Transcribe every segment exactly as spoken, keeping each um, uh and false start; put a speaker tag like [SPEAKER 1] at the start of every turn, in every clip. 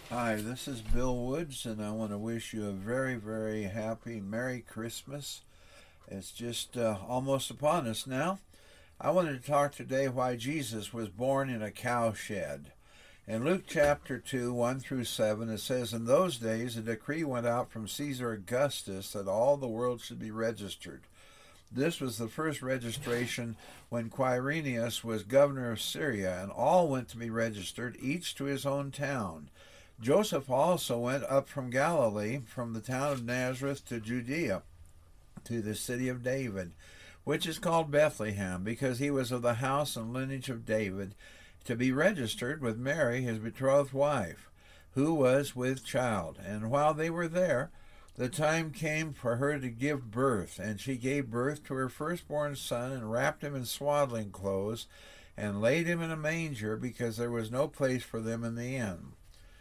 [SPEAKER 1] Hi, this is Bill Woods, and I want to wish you a very, very happy Merry Christmas. It's just uh, almost upon us now. I wanted to talk today why Jesus was born in a cowshed. In Luke chapter two, one through seven, it says, "In those days a decree went out from Caesar Augustus that all the world should be registered. This was the first registration when Quirinius was governor of Syria, and all went to be registered, each to his own town. Joseph also went up from Galilee, from the town of Nazareth to Judea, to the city of David, which is called Bethlehem, because he was of the house and lineage of David, to be registered with Mary, his betrothed wife, who was with child. And while they were there, the time came for her to give birth, and she gave birth to her firstborn son, and wrapped him in swaddling clothes, and laid him in a manger, because there was no place for them in the inn."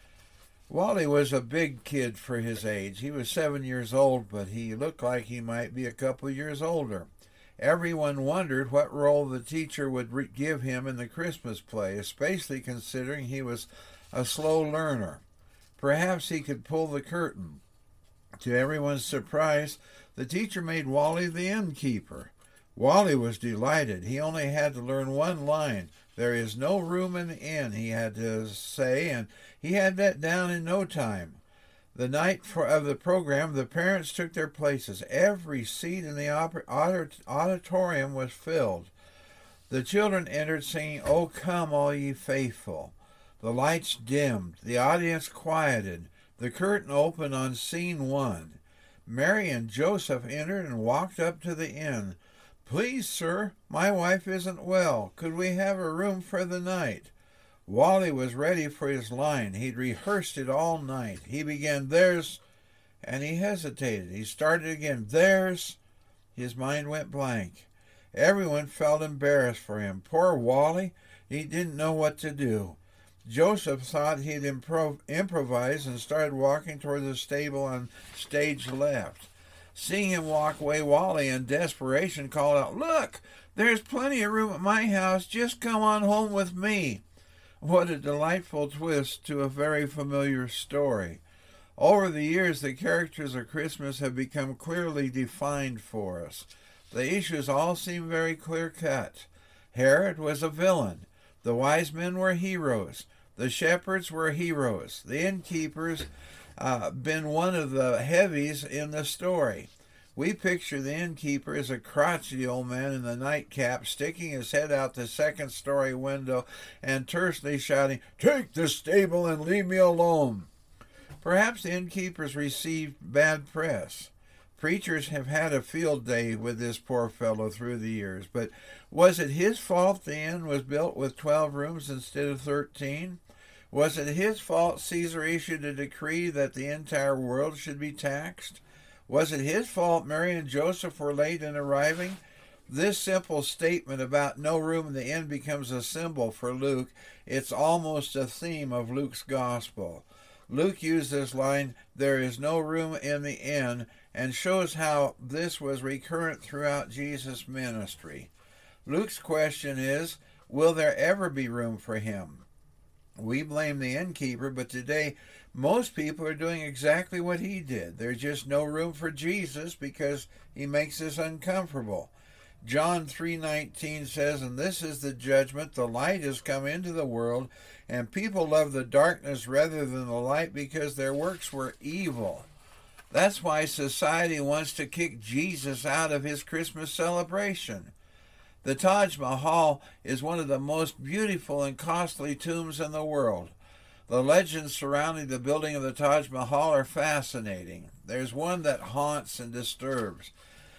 [SPEAKER 1] Wally was a big kid for his age. He was seven years old, but he looked like he might be a couple of years older. Everyone wondered what role the teacher would re- give him in the Christmas play, especially considering he was a slow learner. Perhaps he could pull the curtain. To everyone's surprise, the teacher made Wally the innkeeper. Wally was delighted. He only had to learn one line. "There is no room in the inn," he had to say, and he had that down in no time. The night for, of the program, the parents took their places. Every seat in the auditorium was filled. The children entered singing, "O come, all ye faithful." The lights dimmed. The audience quieted. The curtain opened on scene one. Mary and Joseph entered and walked up to the inn. "Please, sir, my wife isn't well. Could we have a room for the night?" Wally was ready for his line. He'd rehearsed it all night. He began, "There's," and he hesitated. He started again, "There's." His mind went blank. Everyone felt embarrassed for him. Poor Wally, he didn't know what to do. Joseph thought he'd improv- improvise and started walking toward the stable on stage left. Seeing him walk away, Wally, in desperation, called out, "Look, there's plenty of room at my house. Just come on home with me." What a delightful twist to a very familiar story. Over the years, the characters of Christmas have become clearly defined for us. The issues all seem very clear-cut. Herod was a villain. The wise men were heroes. The shepherds were heroes. The innkeepers uh, been one of the heavies in the story. We picture the innkeeper as a crotchety old man in the nightcap, sticking his head out the second-story window and tersely shouting, "Take the stable and leave me alone." Perhaps the innkeepers received bad press. Preachers have had a field day with this poor fellow through the years, but was it his fault the inn was built with twelve rooms instead of thirteen? Was it his fault Caesar issued a decree that the entire world should be taxed? Was it his fault Mary and Joseph were late in arriving? This simple statement about no room in the inn becomes a symbol for Luke. It's almost a theme of Luke's gospel. Luke used this line, "There is no room in the inn," and shows how this was recurrent throughout Jesus' ministry. Luke's question is, will there ever be room for him? We blame the innkeeper, but today most people are doing exactly what he did. There's just no room for Jesus because he makes us uncomfortable. John three nineteen says, "And this is the judgment, the light has come into the world, and people love the darkness rather than the light because their works were evil." That's why society wants to kick Jesus out of his Christmas celebration. The Taj Mahal is one of the most beautiful and costly tombs in the world. The legends surrounding the building of the Taj Mahal are fascinating. There's one that haunts and disturbs.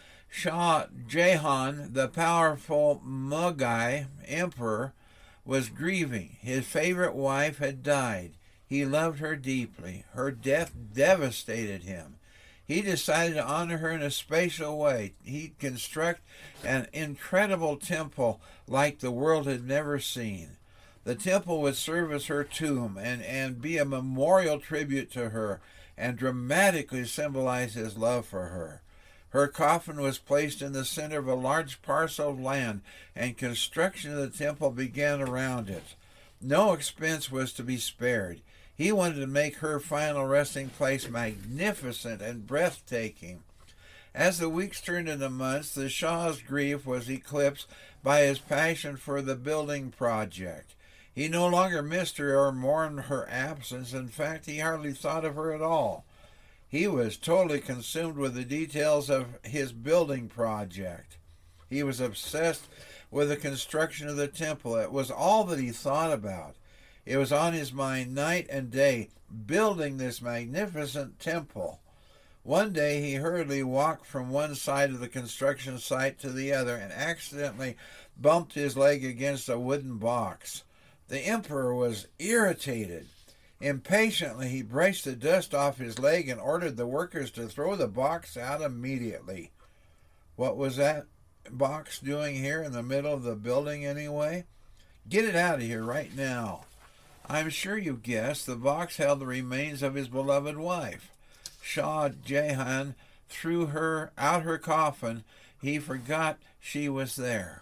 [SPEAKER 1] Shah Jahan, the powerful Mughal emperor, was grieving. His favorite wife had died. He loved her deeply. Her death devastated him. He decided to honor her in a special way. He'd construct an incredible temple like the world had never seen. The temple would serve as her tomb and, and be a memorial tribute to her and dramatically symbolize his love for her. Her coffin was placed in the center of a large parcel of land, and construction of the temple began around it. No expense was to be spared. He wanted to make her final resting place magnificent and breathtaking. As the weeks turned into months, the Shah's grief was eclipsed by his passion for the building project. He no longer missed her or mourned her absence. In fact, he hardly thought of her at all. He was totally consumed with the details of his building project. He was obsessed with the construction of the temple. It was all that he thought about. It was on his mind night and day, building this magnificent temple. One day he hurriedly walked from one side of the construction site to the other and accidentally bumped his leg against a wooden box. The emperor was irritated. Impatiently, he brushed the dust off his leg and ordered the workers to throw the box out immediately. What was that box doing here in the middle of the building anyway? Get it out of here right now. I'm sure you guessed the box held the remains of his beloved wife. Shah Jahan threw her out her coffin. He forgot she was there.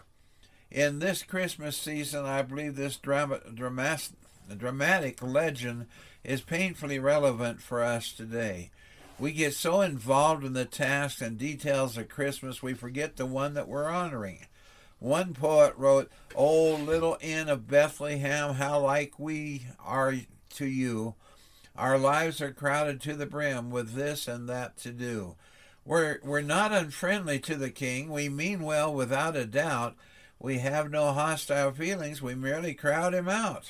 [SPEAKER 1] In this Christmas season, I believe this drama, dramas, dramatic legend is painfully relevant for us today. We get so involved in the tasks and details of Christmas, we forget the one that we're honoring. One poet wrote, "O little inn of Bethlehem, how like we are to you. Our lives are crowded to the brim with this and that to do." We're, we're not unfriendly to the king. We mean well without a doubt. We have no hostile feelings. We merely crowd him out.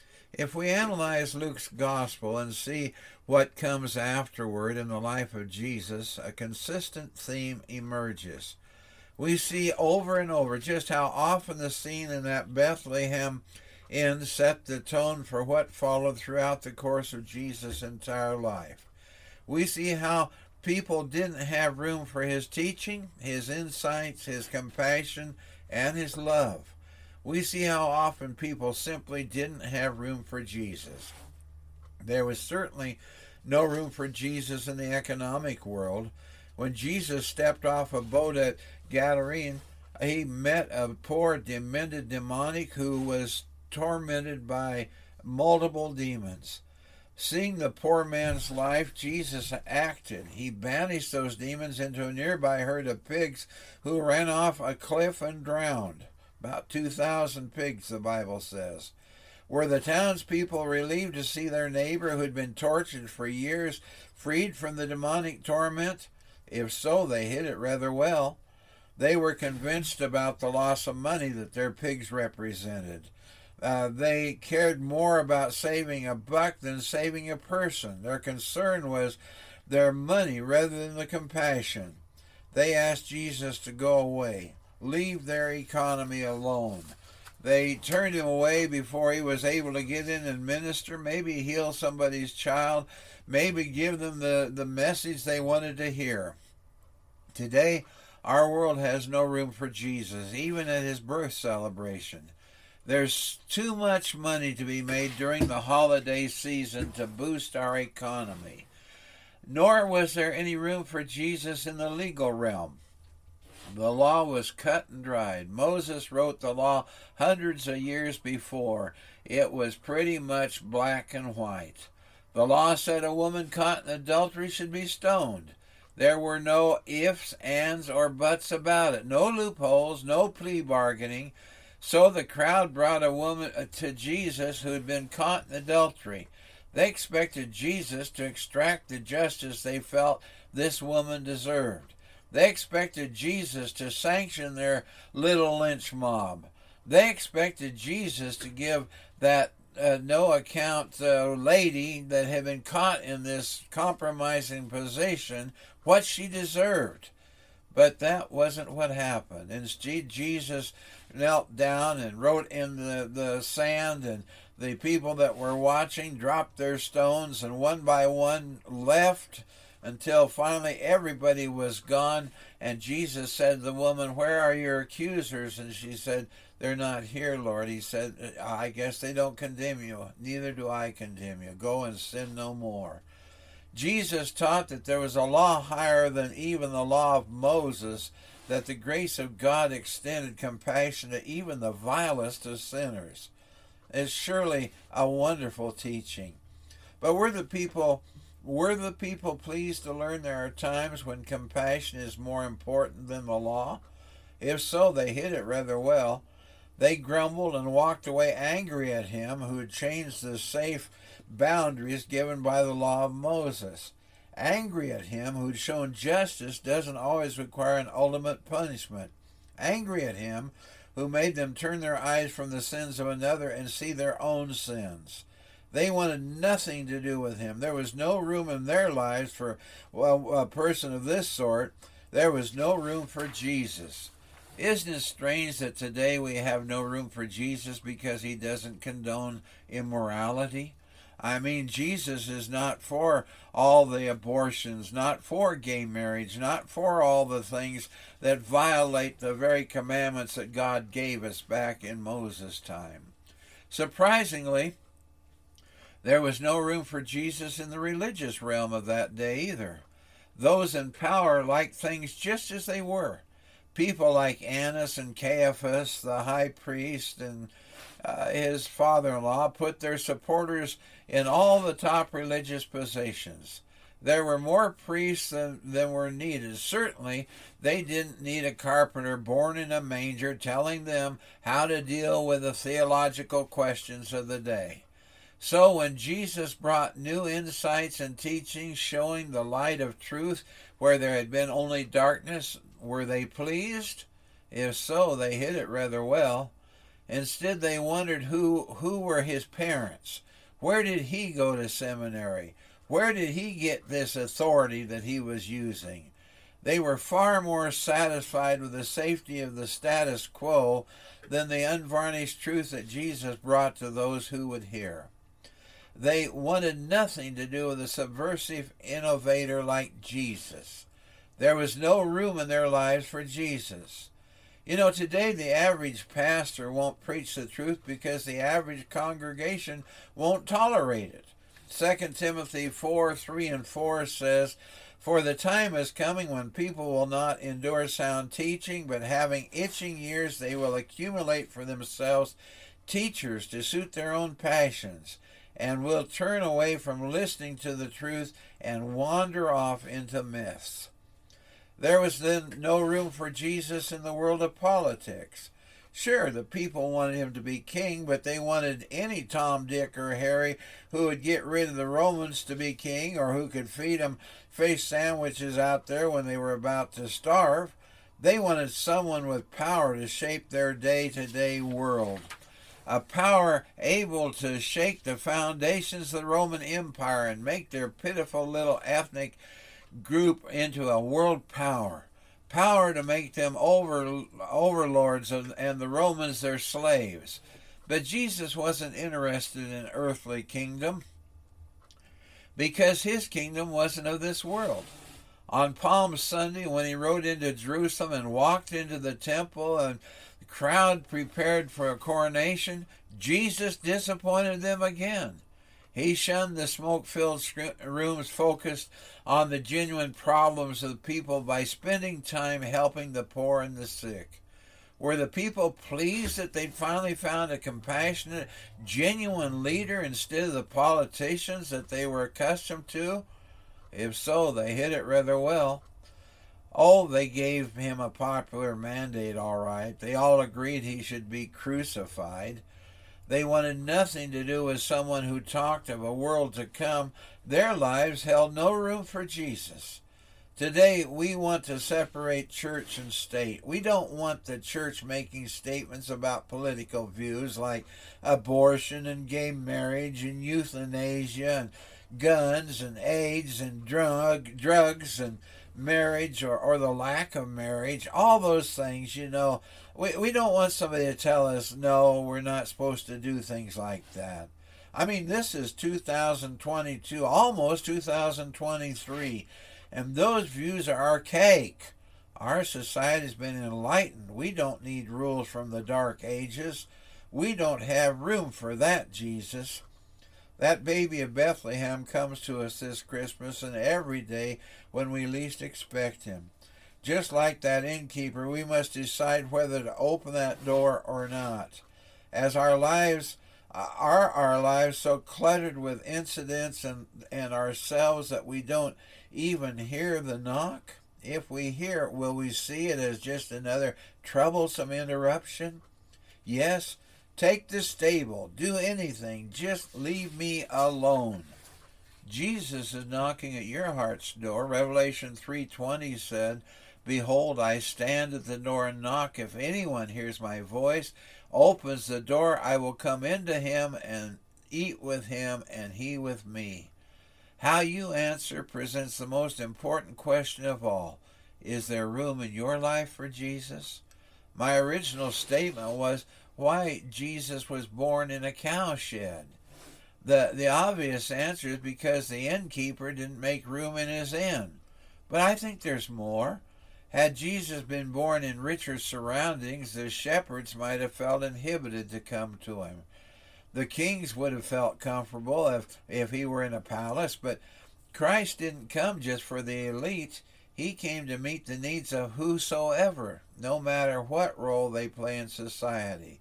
[SPEAKER 1] If we analyze Luke's gospel and see what comes afterward in the life of Jesus, a consistent theme emerges. We see over and over just how often the scene in that Bethlehem inn set the tone for what followed throughout the course of Jesus' entire life. We see how people didn't have room for his teaching, his insights, his compassion, and his love. We see how often people simply didn't have room for Jesus. There was certainly no room for Jesus in the economic world. When Jesus stepped off a boat at Gadarene, he met a poor, demented demonic who was tormented by multiple demons. Seeing the poor man's life, Jesus acted. He banished those demons into a nearby herd of pigs who ran off a cliff and drowned. About two thousand pigs, the Bible says. Were the townspeople relieved to see their neighbor who had been tortured for years freed from the demonic torment? If so, they hid it rather well. They were convinced about the loss of money that their pigs represented. Uh, they cared more about saving a buck than saving a person. Their concern was their money rather than the compassion. They asked Jesus to go away, leave their economy alone. They turned him away before he was able to get in and minister, maybe heal somebody's child, maybe give them the, the message they wanted to hear. Today, our world has no room for Jesus, even at his birth celebration. There's too much money to be made during the holiday season to boost our economy. Nor was there any room for Jesus in the legal realm. The law was cut and dried. Moses wrote the law hundreds of years before. It was pretty much black and white. The law said a woman caught in adultery should be stoned. There were no ifs, ands, or buts about it. No loopholes, no plea bargaining. So the crowd brought a woman to Jesus who had been caught in adultery. They expected Jesus to extract the justice they felt this woman deserved. They expected Jesus to sanction their little lynch mob. They expected Jesus to give that uh, no-account uh, lady that had been caught in this compromising position what she deserved. But that wasn't what happened. Instead, Jesus knelt down and wrote in the, the sand, and the people that were watching dropped their stones, and one by one left until finally everybody was gone. And Jesus said to the woman, "Where are your accusers?" And she said, "They're not here, Lord." He said, "I guess they don't condemn you. Neither do I condemn you. Go and sin no more." Jesus taught that there was a law higher than even the law of Moses, that the grace of God extended compassion to even the vilest of sinners. It's surely a wonderful teaching. But were the people were the people pleased to learn there are times when compassion is more important than the law? If so, they hid it rather well. They grumbled and walked away angry at him who had changed the safe boundaries given by the law of Moses. Angry at him who had shown justice doesn't always require an ultimate punishment. Angry at him who made them turn their eyes from the sins of another and see their own sins. They wanted nothing to do with him. There was no room in their lives for well, a person of this sort. There was no room for Jesus. Isn't it strange that today we have no room for Jesus because he doesn't condone immorality? I mean, Jesus is not for all the abortions, not for gay marriage, not for all the things that violate the very commandments that God gave us back in Moses' time. Surprisingly, there was no room for Jesus in the religious realm of that day either. Those in power liked things just as they were. People like Annas and Caiaphas, the high priest, and uh, his father-in-law put their supporters in all the top religious positions. There were more priests than, than were needed. Certainly, they didn't need a carpenter born in a manger telling them how to deal with the theological questions of the day. So when Jesus brought new insights and teachings showing the light of truth where there had been only darkness, were they pleased? If so, they hid it rather well. Instead, they wondered who, who were his parents. Where did he go to seminary? Where did he get this authority that he was using? They were far more satisfied with the safety of the status quo than the unvarnished truth that Jesus brought to those who would hear. They wanted nothing to do with a subversive innovator like Jesus. There was no room in their lives for Jesus. You know, today the average pastor won't preach the truth because the average congregation won't tolerate it. Second Timothy four, three and four says, "For the time is coming when people will not endure sound teaching, but having itching ears they will accumulate for themselves teachers to suit their own passions, and will turn away from listening to the truth and wander off into myths." There was then no room for Jesus in the world of politics. Sure, the people wanted him to be king, but they wanted any Tom, Dick, or Harry who would get rid of the Romans to be king, or who could feed them fish sandwiches out there when they were about to starve. They wanted someone with power to shape their day-to-day world. A power able to shake the foundations of the Roman Empire and make their pitiful little ethnic group into a world power. Power to make them over, overlords of, and the Romans their slaves. But Jesus wasn't interested in earthly kingdom because his kingdom wasn't of this world. On Palm Sunday, when he rode into Jerusalem and walked into the temple and the crowd prepared for a coronation, Jesus disappointed them again. He shunned the smoke-filled rooms focused on the genuine problems of the people by spending time helping the poor and the sick. Were the people pleased that they'd finally found a compassionate, genuine leader instead of the politicians that they were accustomed to? If so, they hid it rather well. Oh, they gave him a popular mandate, all right. They all agreed he should be crucified. They wanted nothing to do with someone who talked of a world to come. Their lives held no room for Jesus. Today, we want to separate church and state. We don't want the church making statements about political views like abortion and gay marriage and euthanasia and guns and AIDS and drug drugs and marriage or, or the lack of marriage. All those things, you know. We, we don't want somebody to tell us, no, we're not supposed to do things like that. I mean, this is two thousand twenty-two, almost two thousand twenty-three, and those views are archaic. Our society has been enlightened. We don't need rules from the dark ages. We don't have room for that, Jesus. That baby of Bethlehem comes to us this Christmas and every day when we least expect him. Just like that innkeeper, we must decide whether to open that door or not. As our lives Are our lives so cluttered with incidents and, and ourselves that we don't even hear the knock? If we hear it, will we see it as just another troublesome interruption? Yes, take the stable, do anything, just leave me alone. Jesus is knocking at your heart's door. Revelation three twenty said, "Behold, I stand at the door and knock. If anyone hears my voice, opens the door, I will come into him and eat with him and he with me." How you answer presents the most important question of all. Is there room in your life for Jesus? My original statement was why Jesus was born in a cowshed. The, the obvious answer is because the innkeeper didn't make room in his inn. But I think there's more. Had Jesus been born in richer surroundings, the shepherds might have felt inhibited to come to him. The kings would have felt comfortable if, if he were in a palace, but Christ didn't come just for the elite. He came to meet the needs of whosoever, no matter what role they play in society.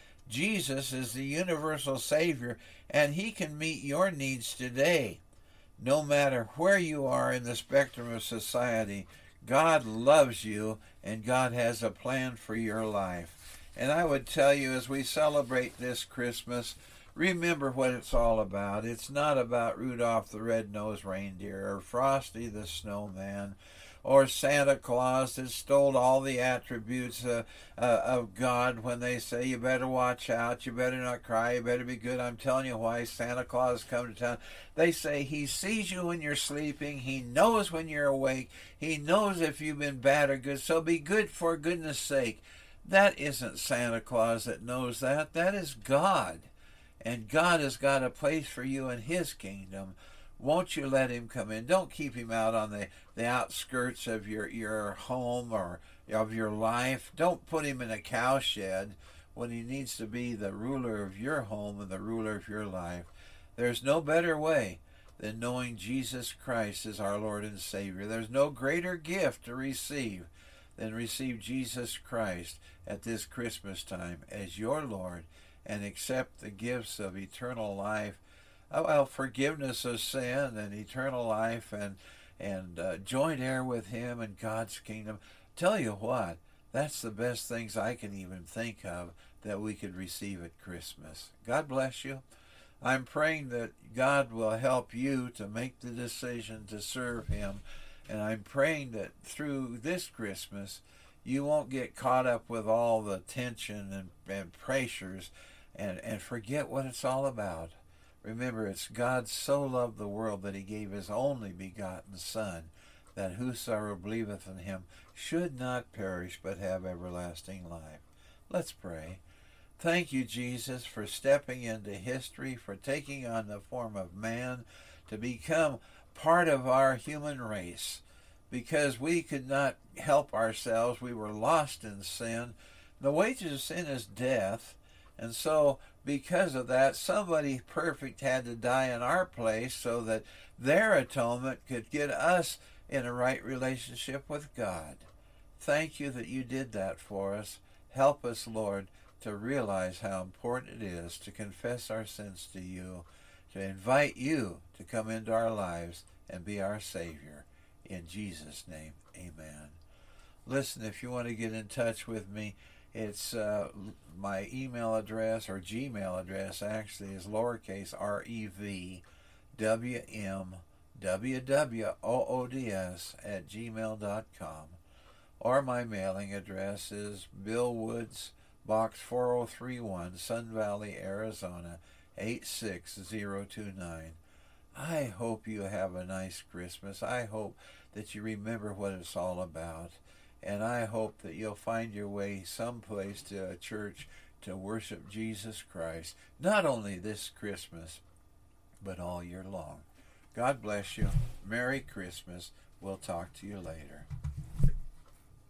[SPEAKER 1] Jesus is the universal Savior, and he can meet your needs today. No matter where you are in the spectrum of society, God loves you, and God has a plan for your life. And I would tell you, as we celebrate this Christmas, remember what it's all about. It's not about Rudolph the Red-Nosed Reindeer or Frosty the Snowman or Santa Claus that stole all the attributes uh, uh, of God when they say, you better watch out, you better not cry, you better be good. I'm telling you why Santa Claus come to town. They say he sees you when you're sleeping, he knows when you're awake, he knows if you've been bad or good, so be good for goodness sake. That isn't Santa Claus that knows that. That is God. And God has got a place for you in his kingdom. Won't you let him come in? Don't keep him out on the, the outskirts of your, your home or of your life. Don't put him in a cowshed when he needs to be the ruler of your home and the ruler of your life. There's no better way than knowing Jesus Christ is our Lord and Savior. There's no greater gift to receive than receive Jesus Christ at this Christmas time as your Lord and accept the gifts of eternal life. Oh, well, forgiveness of sin and eternal life and and uh, joint heir with him in God's kingdom. Tell you what, that's the best things I can even think of that we could receive at Christmas. God bless you. I'm praying that God will help you to make the decision to serve him. And I'm praying that through this Christmas, you won't get caught up with all the tension and, and pressures and, and forget what it's all about. Remember, it's God so loved the world that he gave his only begotten Son, that whosoever believeth in him should not perish but have everlasting life. Let's pray. Thank you, Jesus, for stepping into history, for taking on the form of man to become part of our human race. Because we could not help ourselves, we were lost in sin. The wages of sin is death. And so, because of that, somebody perfect had to die in our place so that their atonement could get us in a right relationship with God. Thank you that you did that for us. Help us, Lord, to realize how important it is to confess our sins to you, to invite you to come into our lives and be our Savior. In Jesus' name, amen. Listen, if you want to get in touch with me, it's uh, my email address, or Gmail address actually, is lowercase r e v w m w w o o d s at gmail dot com. Or my mailing address is Bill Woods, Box four oh three one, Sun Valley, Arizona, eight six zero two nine. I hope you have a nice Christmas. I hope that you remember what it's all about. And I hope that you'll find your way someplace to a church to worship Jesus Christ, not only this Christmas, but all year long. God bless you. Merry Christmas. We'll talk to you later.